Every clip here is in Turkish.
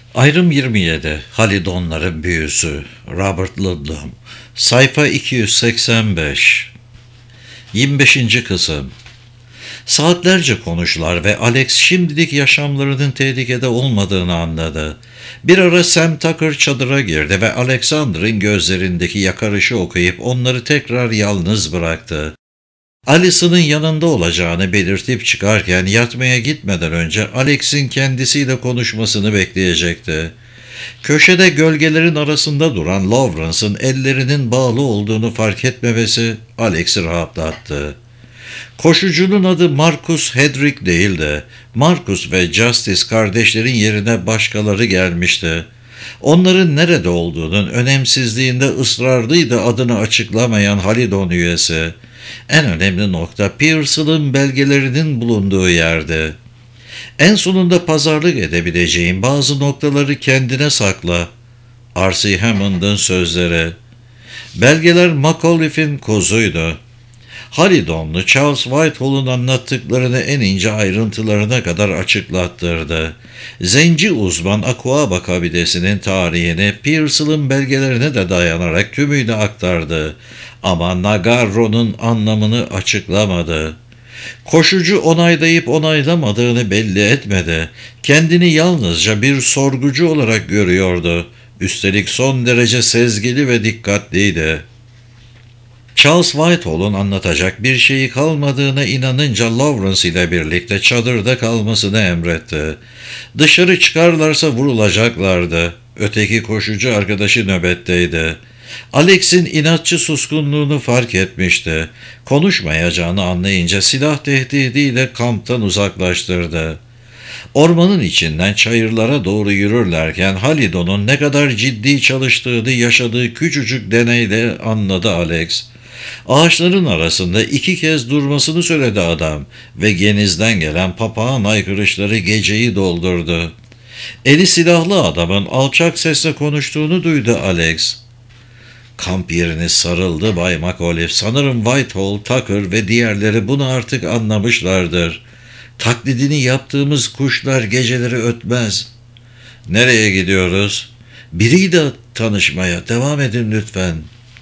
Ayrım 27. Halidonların Büyüsü. Robert Ludlum. Sayfa 285. 25. Kısım. Saatlerce konuştular ve Alex şimdilik yaşamlarının tehlikede olmadığını anladı. Bir ara Sam Tucker çadıra girdi ve Alexander'ın gözlerindeki yakarışı okuyup onları tekrar yalnız bıraktı. Alison'ın yanında olacağını belirtip çıkarken yatmaya gitmeden önce Alex'in kendisiyle konuşmasını bekleyecekti. Köşede gölgelerin arasında duran Lawrence'ın ellerinin bağlı olduğunu fark etmemesi Alex'i rahatlattı. Koşucunun adı Marcus Hedrick değildi. Marcus ve Justice kardeşlerin yerine başkaları gelmişti. Onların nerede olduğunun önemsizliğinde ısrarlıydı adını açıklamayan Halidon üyesi. En önemli nokta Pearsall'ın belgelerinin bulunduğu yerde. En sonunda pazarlık edebileceğin bazı noktaları kendine sakla. R.C. Hammond'ın sözleri. Belgeler McAuliffe'in kozuydu. Halidonlu Charles Whitehall'un anlattıklarını en ince ayrıntılarına kadar açıklattırdı. Zenci uzman Aquaba kabilesinin tarihini Pearsall'ın belgelerine de dayanarak tümüyle aktardı. Ama Nagarro'nun anlamını açıklamadı. Koşucu onaylayıp onaylamadığını belli etmedi. Kendini yalnızca bir sorgucu olarak görüyordu. Üstelik son derece sezgili ve dikkatliydi. Charles Whitehall'un anlatacak bir şeyi kalmadığına inanınca Lawrence ile birlikte çadırda kalmasını emretti. Dışarı çıkarlarsa vurulacaklardı. Öteki koşucu arkadaşı nöbetteydi. Alex'in inatçı suskunluğunu fark etmişti. Konuşmayacağını anlayınca silah tehdidiyle kamptan uzaklaştırdı. Ormanın içinden çayırlara doğru yürürlerken Halidon'un ne kadar ciddi çalıştığını yaşadığı küçücük deneyle anladı Alex. Ağaçların arasında 2 kez durmasını söyledi adam ve genizden gelen papağan aykırışları geceyi doldurdu. Eli silahlı adamın alçak sesle konuştuğunu duydu Alex. Kamp yerini sarıldı Bay McAuliffe. Sanırım Whitehall, Tucker ve diğerleri bunu artık anlamışlardır. Taklidini yaptığımız kuşlar geceleri ötmez. Nereye gidiyoruz? Biriyle tanışmaya devam edin lütfen.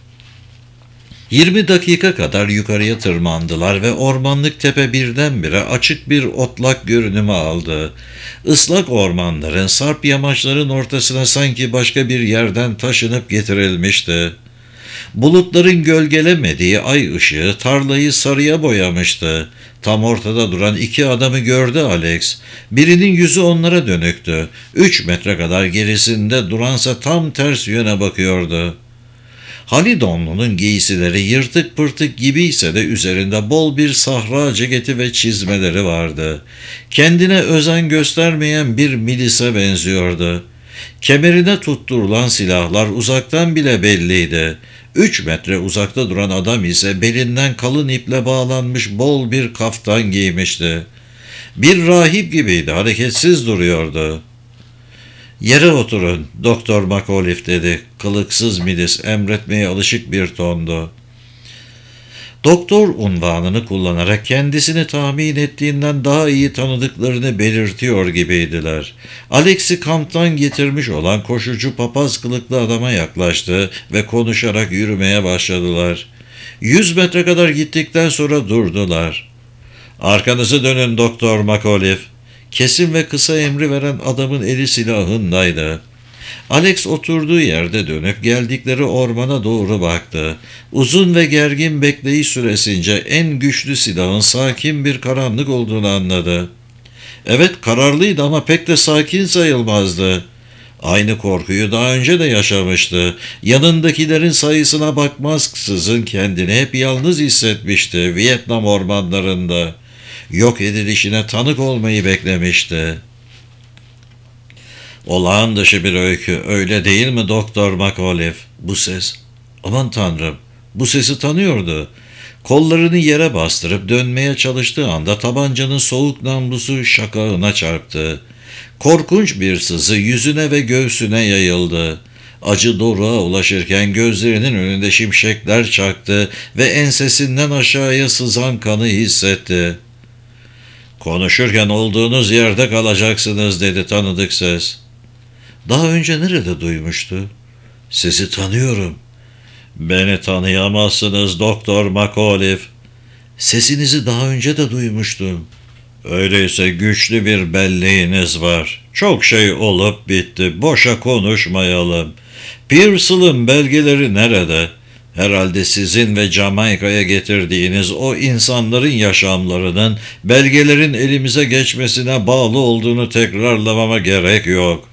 20 dakika kadar yukarıya tırmandılar ve ormanlık tepe birdenbire açık bir otlak görünümü aldı. Islak ormanların, sarp yamaçların ortasına sanki başka bir yerden taşınıp getirilmişti. Bulutların gölgelemediği ay ışığı tarlayı sarıya boyamıştı. Tam ortada duran 2 adamı gördü Alex. Birinin yüzü onlara dönüktü. 3 metre kadar gerisinde duransa tam ters yöne bakıyordu. Halidonlu'nun giysileri yırtık pırtık gibiyse de üzerinde bol bir sahra ceketi ve çizmeleri vardı. Kendine özen göstermeyen bir milise benziyordu. Kemerine tutturulan silahlar uzaktan bile belliydi. 3 metre uzakta duran adam ise belinden kalın iple bağlanmış bol bir kaftan giymişti. Bir rahip gibiydi, hareketsiz duruyordu. "Yere oturun, Doktor McAuliffe," dedi. Kılıksız milis emretmeye alışık bir tondu. Doktor unvanını kullanarak kendisini tahmin ettiğinden daha iyi tanıdıklarını belirtiyor gibiydiler. Alex'i kamptan getirmiş olan koşucu papaz kılıklı adama yaklaştı ve konuşarak yürümeye başladılar. 100 metre kadar gittikten sonra durdular. "Arkanızı dönün Doktor McAuliffe." Kesin ve kısa emri veren adamın eli silahındaydı. Alex oturduğu yerde dönüp geldikleri ormana doğru baktı. Uzun ve gergin bekleyiş süresince en güçlü silahın sakin bir karanlık olduğunu anladı. Evet, kararlıydı ama pek de sakin sayılmazdı. Aynı korkuyu daha önce de yaşamıştı. Yanındakilerin sayısına bakmaksızın kendini hep yalnız hissetmişti Vietnam ormanlarında. Yok edilişine tanık olmayı beklemişti. "Olağan dışı bir öykü, öyle değil mi Doktor McAuliffe?" Bu ses. Aman tanrım, bu sesi tanıyordu. Kollarını yere bastırıp dönmeye çalıştığı anda tabancanın soğuk namlusu şakağına çarptı. Korkunç bir sızı yüzüne ve göğsüne yayıldı. Acı doruğa ulaşırken gözlerinin önünde şimşekler çaktı ve ensesinden aşağıya sızan kanı hissetti. "Konuşurken olduğunuz yerde kalacaksınız," dedi tanıdık ses. Daha önce nerede duymuştu? Sesi tanıyorum. Beni tanıyamazsınız Doktor McAuliffe. Sesinizi daha önce de duymuştum. Öyleyse güçlü bir belleğiniz var. Çok şey olup bitti. Boşa konuşmayalım. Pearsall'ın belgeleri nerede? Herhalde sizin ve Jamaika'ya getirdiğiniz o insanların yaşamlarının belgelerin elimize geçmesine bağlı olduğunu tekrarlamama gerek yok.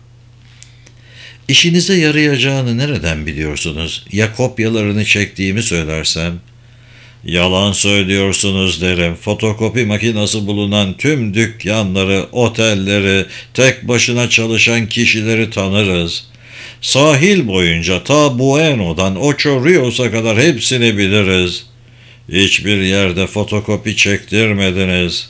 İşinize yarayacağını nereden biliyorsunuz? Ya kopyalarını çektiğimi söylersem? Yalan söylüyorsunuz derim. Fotokopi makinesi bulunan tüm dükkanları, otelleri, tek başına çalışan kişileri tanırız. Sahil boyunca ta Bueno'dan Ocho Rios'a kadar hepsini biliriz. Hiçbir yerde fotokopi çektirmediniz.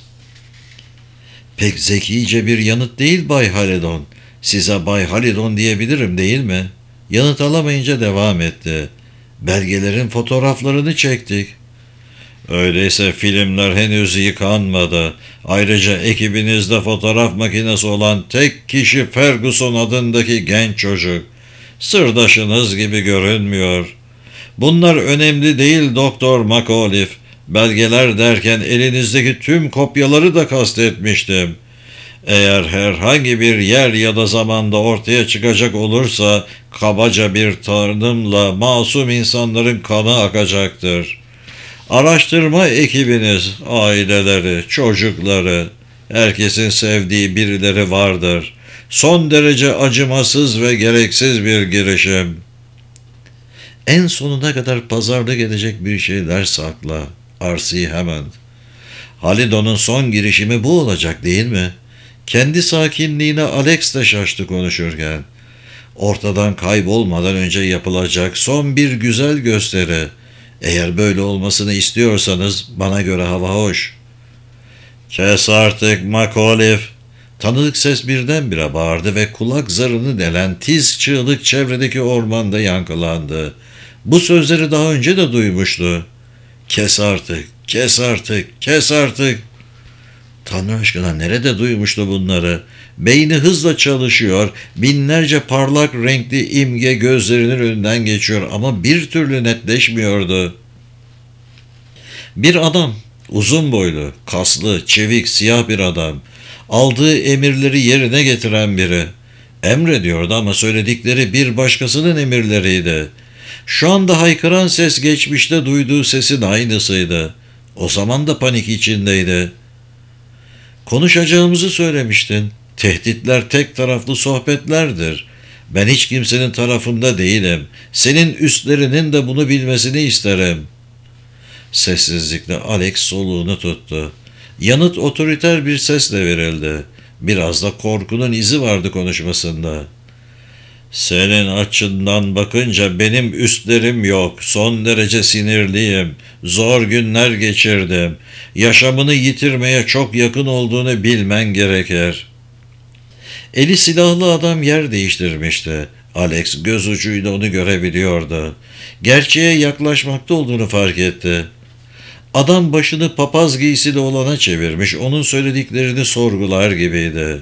Pek zekice bir yanıt değil Bay Halidon. Size Bay Halidon diyebilirim değil mi? Yanıt alamayınca devam etti. Belgelerin fotoğraflarını çektik. Öyleyse filmler henüz yıkanmadı. Ayrıca ekibinizde fotoğraf makinesi olan tek kişi Ferguson adındaki genç çocuk. Sırdaşınız gibi görünmüyor. Bunlar önemli değil Doktor McAuliffe. Belgeler derken elinizdeki tüm kopyaları da kastetmiştim. Eğer herhangi bir yer ya da zamanda ortaya çıkacak olursa kabaca bir tanımla masum insanların kanı akacaktır. Araştırma ekibiniz, aileleri, çocukları, herkesin sevdiği birileri vardır. Son derece acımasız ve gereksiz bir girişim. En sonuna kadar pazarlık edecek bir şeyler sakla. R.C. Hammond. Halidon'un son girişimi bu olacak değil mi? Kendi sakinliğine Alex de şaştı konuşurken. Ortadan kaybolmadan önce yapılacak son bir güzel gösteri. Eğer böyle olmasını istiyorsanız bana göre hava hoş. Kes artık McAuliffe. Tanıdık ses birdenbire bağırdı ve kulak zarını delen tiz çığlık çevredeki ormanda yankılandı. Bu sözleri daha önce de duymuştu. Kes artık, kes artık, kes artık. Tanrı aşkına nerede duymuştu bunları? Beyni hızla çalışıyor, binlerce parlak renkli imge gözlerinin önünden geçiyor ama bir türlü netleşmiyordu. Bir adam, uzun boylu, kaslı, çevik, siyah bir adam. Aldığı emirleri yerine getiren biri. Emrediyordu ama söyledikleri bir başkasının emirleriydi. Şu anda haykıran ses geçmişte duyduğu sesin aynısıydı. O zaman da panik içindeydi. Konuşacağımızı söylemiştin. Tehditler tek taraflı sohbetlerdir. Ben hiç kimsenin tarafında değilim. Senin üstlerinin de bunu bilmesini isterim. Sessizlikle Alex soluğunu tuttu. Yanıt otoriter bir sesle verildi. Biraz da korkunun izi vardı konuşmasında. Senin açından bakınca benim üstlerim yok. Son derece sinirliyim. Zor günler geçirdim. Yaşamını yitirmeye çok yakın olduğunu bilmen gerekir. Eli silahlı adam yer değiştirmişti. Alex göz ucuyla onu görebiliyordu. Gerçeğe yaklaşmakta olduğunu fark etti. Adam başını papaz giysili olana çevirmiş, onun söylediklerini sorgular gibiydi.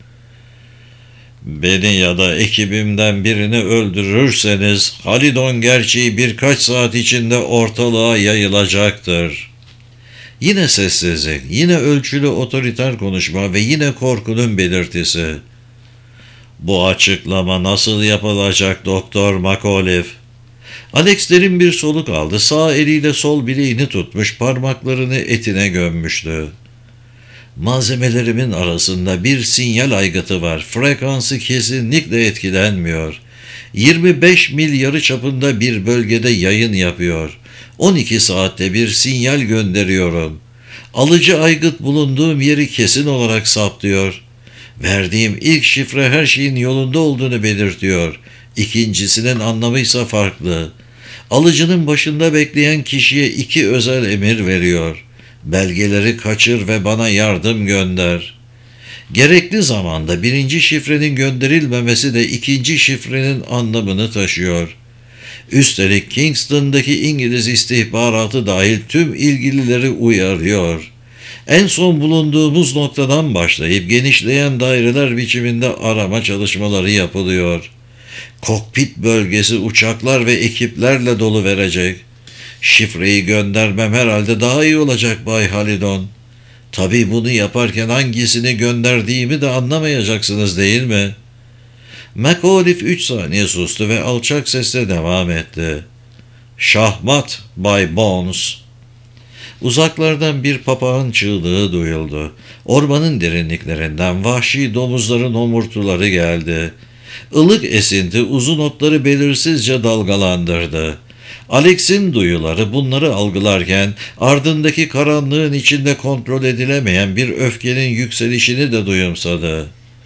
Beni ya da ekibimden birini öldürürseniz Halidon gerçeği birkaç saat içinde ortalığa yayılacaktır. Yine sessizlik, yine ölçülü otoriter konuşma ve yine korkunun belirtisi. Bu açıklama nasıl yapılacak Doktor McAuliffe? Alex derin bir soluk aldı. Sağ eliyle sol bileğini tutmuş, parmaklarını etine gömmüştü. Malzemelerimin arasında bir sinyal aygıtı var. Frekansı kesinlikle etkilenmiyor. 25 mil yarıçapında bir bölgede yayın yapıyor. 12 saatte bir sinyal gönderiyorum. Alıcı aygıt bulunduğum yeri kesin olarak saptıyor. Verdiğim ilk şifre her şeyin yolunda olduğunu belirtiyor. İkincisinin anlamı ise farklı. Alıcının başında bekleyen kişiye 2 özel emir veriyor. Belgeleri kaçır ve bana yardım gönder. Gerekli zamanda birinci şifrenin gönderilmemesi de ikinci şifrenin anlamını taşıyor. Üstelik Kingston'daki İngiliz istihbaratı dahil tüm ilgilileri uyarıyor. En son bulunduğumuz noktadan başlayıp genişleyen daireler biçiminde arama çalışmaları yapılıyor. Kokpit bölgesi uçaklar ve ekiplerle dolu verecek. Şifreyi göndermem herhalde daha iyi olacak Bay Halidon. Tabii bunu yaparken hangisini gönderdiğimi de anlamayacaksınız değil mi? McAuliffe 3 saniye sustu ve alçak sesle devam etti. Şahmat Bay Bones. Uzaklardan bir papağan çığlığı duyuldu. Ormanın derinliklerinden vahşi domuzların homurtuları geldi. Ilık esinti uzun otları belirsizce dalgalandırdı. Alex'in duyuları bunları algılarken ardındaki karanlığın içinde kontrol edilemeyen bir öfkenin yükselişini de duyumsadı.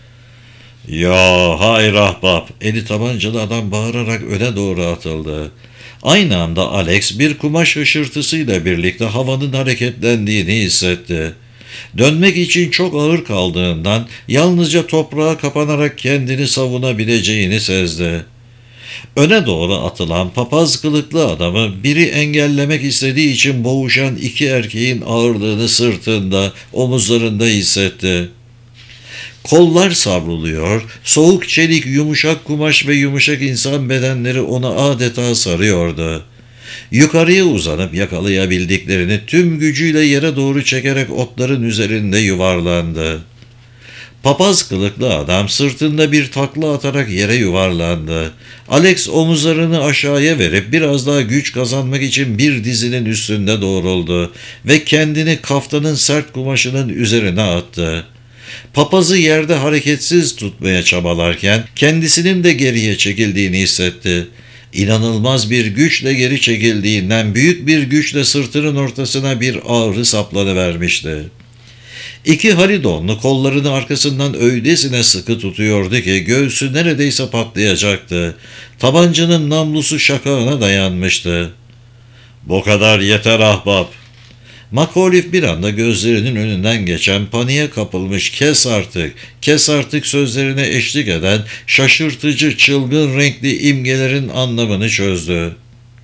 ''Ya hayır ahbap!'' Eli tabancalı adam bağırarak öne doğru atıldı. Aynı anda Alex bir kumaş hışırtısıyla birlikte havanın hareketlendiğini hissetti. Dönmek için çok ağır kaldığından yalnızca toprağa kapanarak kendini savunabileceğini sezdi. Öne doğru atılan papaz kılıklı adamı biri engellemek istediği için boğuşan iki erkeğin ağırlığını sırtında, omuzlarında hissetti. Kollar savruluyor, soğuk çelik, yumuşak kumaş ve yumuşak insan bedenleri onu adeta sarıyordu. Yukarıya uzanıp yakalayabildiklerini tüm gücüyle yere doğru çekerek otların üzerinde yuvarlandı. Papaz kılıklı adam sırtında bir takla atarak yere yuvarlandı. Alex omuzlarını aşağıya verip biraz daha güç kazanmak için bir dizinin üstünde doğruldu ve kendini kaftanın sert kumaşının üzerine attı. Papazı yerde hareketsiz tutmaya çabalarken kendisinin de geriye çekildiğini hissetti. İnanılmaz bir güçle geri çekildiğinden büyük bir güçle sırtının ortasına bir ağrı saplanıvermişti. İki Halidonlu kollarını arkasından öylesine sıkı tutuyordu ki göğsü neredeyse patlayacaktı. Tabancanın namlusu şakağına dayanmıştı. ''Bu kadar yeter ahbap.'' McAuliffe bir anda gözlerinin önünden geçen, paniğe kapılmış kes artık sözlerine eşlik eden şaşırtıcı, çılgın renkli imgelerin anlamını çözdü.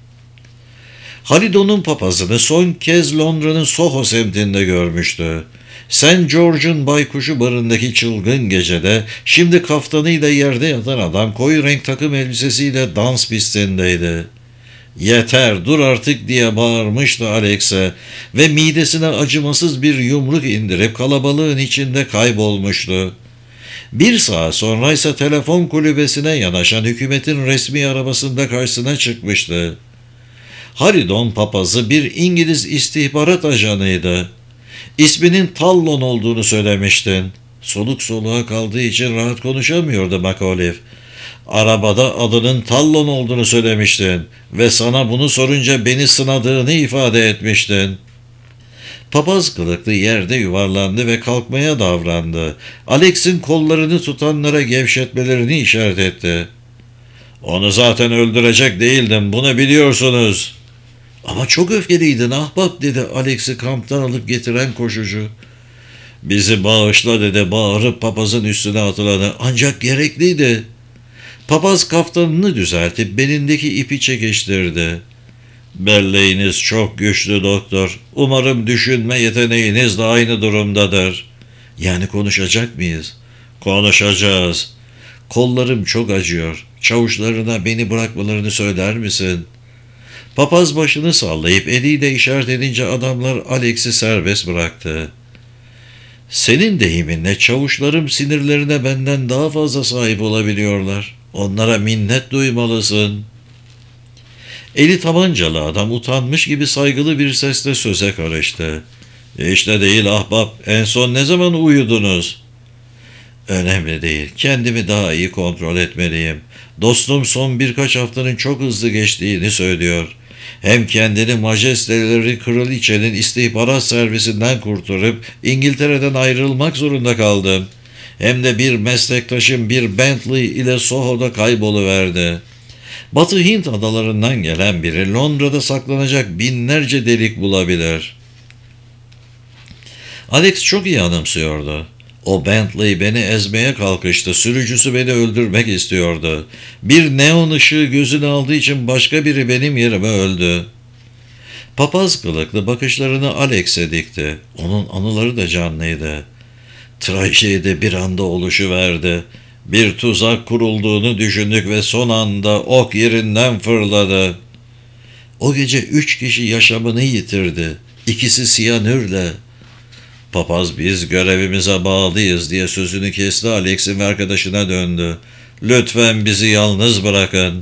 Halidon'un papazını son kez Londra'nın Soho semtinde görmüştü. St. George'un baykuşu barındaki çılgın gecede şimdi kaftanıyla yerde yatan adam koyu renk takım elbisesiyle dans pistindeydi. ''Yeter, dur artık!'' diye bağırmıştı Alex'e ve midesine acımasız bir yumruk indirip kalabalığın içinde kaybolmuştu. Bir saat sonra ise telefon kulübesine yanaşan hükümetin resmi arabasında karşısına çıkmıştı. Haridon papazı bir İngiliz istihbarat ajanıydı. İsminin Tallon olduğunu söylemiştin. Soluk soluğa kaldığı için rahat konuşamıyordu McAuliffe. Arabada adının Tallon olduğunu söylemiştin ve sana bunu sorunca beni sınadığını ifade etmiştin. Papaz kılıklı yerde yuvarlandı ve kalkmaya davrandı. Alex'in kollarını tutanlara gevşetmelerini işaret etti. ''Onu zaten öldürecek değildim, bunu biliyorsunuz.'' ''Ama çok öfkeliydin ahbap'' dedi Alex'i kamptan alıp getiren koşucu. ''Bizi bağışla'' dedi bağırıp papazın üstüne atılanı. ''Ancak gerekliydi.'' Papaz kaftanını düzeltip belindeki ipi çekiştirdi. ''Belleğiniz çok güçlü doktor. Umarım düşünme yeteneğiniz de aynı durumdadır.'' ''Yani konuşacak mıyız?'' ''Konuşacağız. Kollarım çok acıyor. Çavuşlarına beni bırakmalarını söyler misin?'' Papaz başını sallayıp eliyle işaret edince adamlar Alex'i serbest bıraktı. ''Senin deyiminle çavuşlarım sinirlerine benden daha fazla sahip olabiliyorlar. Onlara minnet duymalısın.'' Eli tabancalı adam utanmış gibi saygılı bir sesle söze karıştı. ''İşte değil ahbap, en son ne zaman uyudunuz?'' ''Önemli değil, kendimi daha iyi kontrol etmeliyim. Dostum son birkaç haftanın çok hızlı geçtiğini söylüyor. Hem kendini majesteleri kraliçenin istihbarat servisinden kurtarıp İngiltere'den ayrılmak zorunda kaldım. Hem de bir meslektaşım bir Bentley ile Soho'da kayboluverdi. Batı Hint adalarından gelen biri Londra'da saklanacak binlerce delik bulabilir.'' Alex çok iyi anımsıyordu. ''O Bentley beni ezmeye kalkıştı. Sürücüsü beni öldürmek istiyordu. Bir neon ışığı gözüne aldığı için başka biri benim yerime öldü.'' Papaz kılıklı bakışlarını Alex'e dikti. Onun anıları da canlıydı. Trajedi bir anda oluşuverdi. Bir tuzak kurulduğunu düşündük ve son anda ok yerinden fırladı. O gece 3 kişi yaşamını yitirdi. İkisi siyanürle. Papaz biz görevimize bağlıyız diye sözünü kesti, Alex'in ve arkadaşına döndü. Lütfen bizi yalnız bırakın.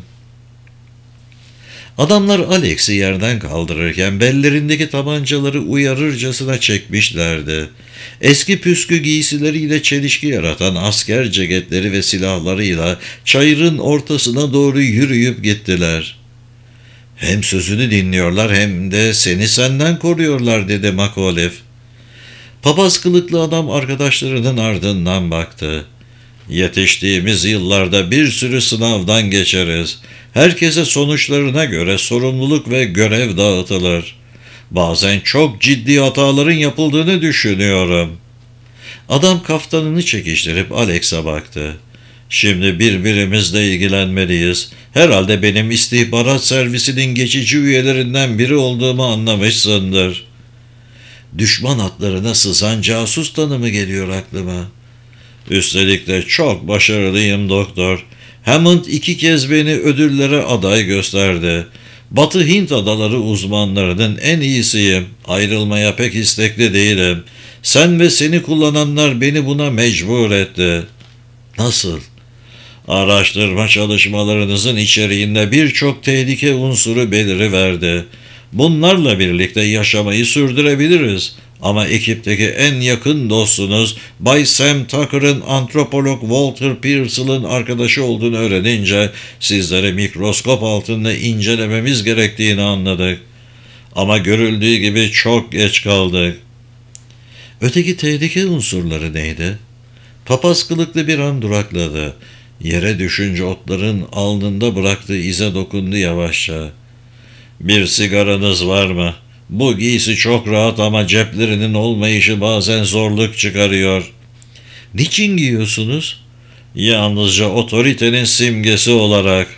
Adamlar Alex'i yerden kaldırırken bellerindeki tabancaları uyarırcasına çekmişlerdi. Eski püskü giysileriyle çelişki yaratan asker ceketleri ve silahlarıyla çayırın ortasına doğru yürüyüp gittiler. Hem sözünü dinliyorlar hem de seni senden koruyorlar dedi Macauliffe. Papaz kılıklı adam arkadaşlarının ardından baktı. Yetiştiğimiz yıllarda bir sürü sınavdan geçeriz. Herkese sonuçlarına göre sorumluluk ve görev dağıtılır. Bazen çok ciddi hataların yapıldığını düşünüyorum. Adam kaftanını çekiştirip Alex'e baktı. Şimdi birbirimizle ilgilenmeliyiz. Herhalde benim istihbarat servisinin geçici üyelerinden biri olduğumu anlamışsındır. Düşman hatlarına sızan casus tanımı geliyor aklıma. Üstelik de çok başarılıyım doktor. Hammond 2 kez beni ödüllere aday gösterdi. Batı Hint adaları uzmanlarının en iyisiyim. Ayrılmaya pek istekli değilim. Sen ve seni kullananlar beni buna mecbur etti. Nasıl? Araştırma çalışmalarınızın içeriğinde birçok tehlike unsuru beliriverdi. Bunlarla birlikte yaşamayı sürdürebiliriz. Ama ekipteki en yakın dostunuz Bay Sam Tucker'ın antropolog Walter Pearsall'ın arkadaşı olduğunu öğrenince sizleri mikroskop altında incelememiz gerektiğini anladık. Ama görüldüğü gibi çok geç kaldık. Öteki tehlike unsurları neydi? Papaz kılıklı bir an durakladı. Yere düşünce otların alnında bıraktığı ize dokundu yavaşça. Bir sigaranız var mı? Bu giysi çok rahat ama ceplerinin olmayışı bazen zorluk çıkarıyor. Niçin giyiyorsunuz? Yalnızca otoritenin simgesi olarak.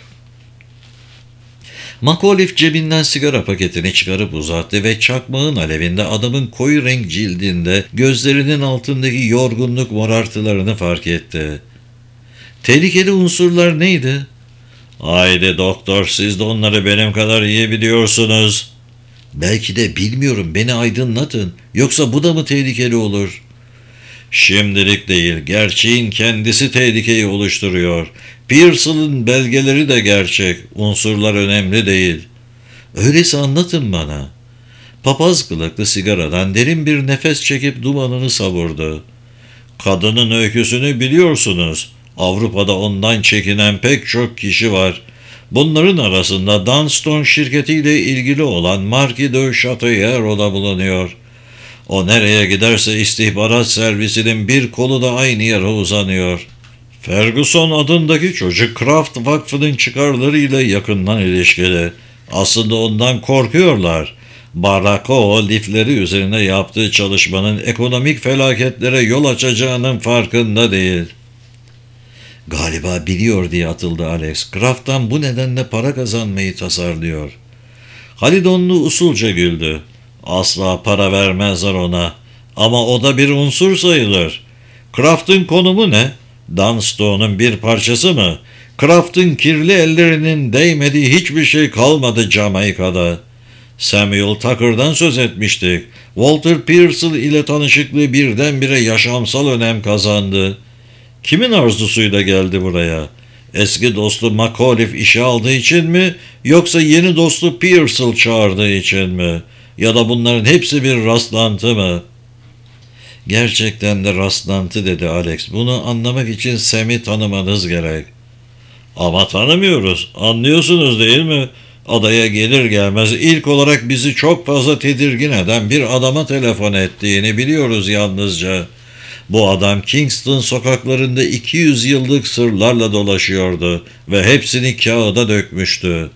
Macauliffe cebinden sigara paketini çıkarıp uzattı ve çakmağın alevinde adamın koyu renk cildinde gözlerinin altındaki yorgunluk morartılarını fark etti. Tehlikeli unsurlar neydi? Haydi doktor, siz de onları benim kadar iyi biliyorsunuz. Belki de bilmiyorum, beni aydınlatın. Yoksa bu da mı tehlikeli olur? Şimdilik değil, gerçeğin kendisi tehlikeyi oluşturuyor. Pearsall'ın belgeleri de gerçek, unsurlar önemli değil. Öyleyse anlatın bana. Papaz kılıklı sigaradan derin bir nefes çekip dumanını savurdu. Kadının öyküsünü biliyorsunuz. Avrupa'da ondan çekinen pek çok kişi var. Bunların arasında Dunstone şirketiyle ilgili olan Marquis de Chateauneuf da bulunuyor. O nereye giderse istihbarat servisinin bir kolu da aynı yere uzanıyor. Ferguson adındaki çocuk Kraft Vakfı'nın çıkarlarıyla yakından ilişkili. Aslında ondan korkuyorlar. Barako lifleri üzerine yaptığı çalışmanın ekonomik felaketlere yol açacağının farkında değil. Galiba biliyor diye atıldı Alex. Kraft'tan bu nedenle para kazanmayı tasarlıyor. Halidonlu usulca güldü. Asla para vermezler ona. Ama o da bir unsur sayılır. Kraft'ın konumu ne? Dunstone'un bir parçası mı? Kraft'ın kirli ellerinin değmediği hiçbir şey kalmadı Jamaika'da. Samuel Tucker'dan söz etmiştik. Walter Pearsall ile tanışıklığı birdenbire yaşamsal önem kazandı. Kimin arzusuyla geldi buraya? Eski dostu Macauliffe işe aldığı için mi, yoksa yeni dostu Pearsall çağırdığı için mi? Ya da bunların hepsi bir rastlantı mı? Gerçekten de rastlantı dedi Alex. Bunu anlamak için Sam'i tanımanız gerek. Ama tanımıyoruz. Anlıyorsunuz değil mi? Adaya gelir gelmez ilk olarak bizi çok fazla tedirgin eden bir adama telefon ettiğini biliyoruz yalnızca. Bu adam Kingston sokaklarında 200 yıllık sırlarla dolaşıyordu ve hepsini kağıda dökmüştü.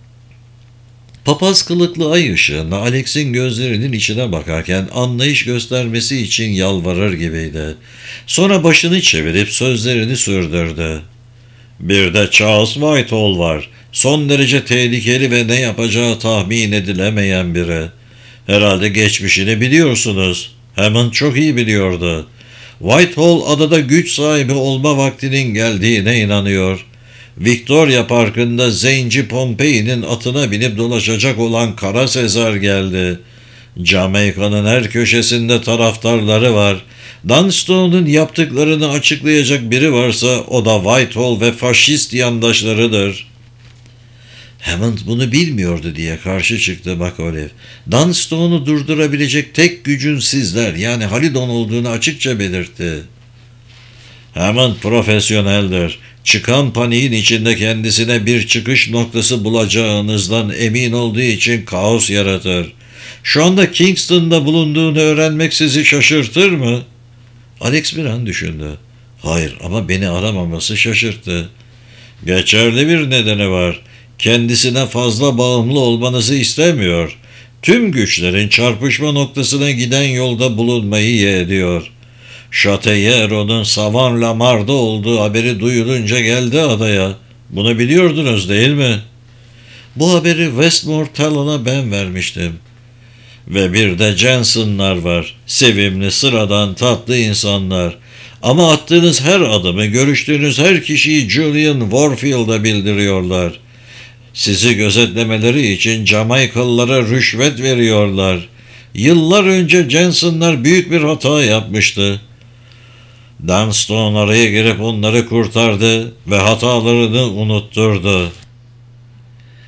Papaz kılıklı ay ışığında Alex'in gözlerinin içine bakarken anlayış göstermesi için yalvarır gibiydi. Sonra başını çevirip sözlerini sürdürdü. Bir de Charles Whitehall var. Son derece tehlikeli ve ne yapacağı tahmin edilemeyen biri. Herhalde geçmişini biliyorsunuz. Hammond çok iyi biliyordu. Whitehall adada güç sahibi olma vaktinin geldiğine inanıyor. Victoria Parkı'nda Zenci Pompei'nin atına binip dolaşacak olan Kara Sezar geldi. Jamaika'nın her köşesinde taraftarları var. Dunstone'un yaptıklarını açıklayacak biri varsa o da Whitehall ve faşist yandaşlarıdır. Hammond bunu bilmiyordu diye karşı çıktı Macaulay. Dunstone'u durdurabilecek tek gücün sizler yani Halidon olduğunu açıkça belirtti. Hammond profesyoneldir. Çıkan paniğin içinde kendisine bir çıkış noktası bulacağınızdan emin olduğu için kaos yaratır. Şu anda Kingston'da bulunduğunu öğrenmek sizi şaşırtır mı? Alex bir an düşündü. Hayır ama beni aramaması şaşırttı. Geçerli bir nedeni var. Kendisine fazla bağımlı olmanızı istemiyor. Tüm güçlerin çarpışma noktasına giden yolda bulunmayı yeğliyor. Chateaune'un Savan Lamar'da olduğu haberi duyulunca geldi adaya. Bunu biliyordunuz değil mi? Bu haberi Westmore Talon'a ben vermiştim. Ve bir de Jensen'lar var. Sevimli, sıradan, tatlı insanlar. Ama attığınız her adımı, görüştüğünüz her kişiyi Julian Warfield'a bildiriyorlar. Sizi gözetlemeleri için Jamaikalılara rüşvet veriyorlar. Yıllar önce Jensen'lar büyük bir hata yapmıştı. Dunstone araya girip onları kurtardı ve hatalarını unutturdu.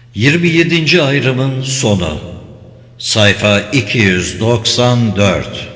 27. ayrımın sonu. Sayfa 294.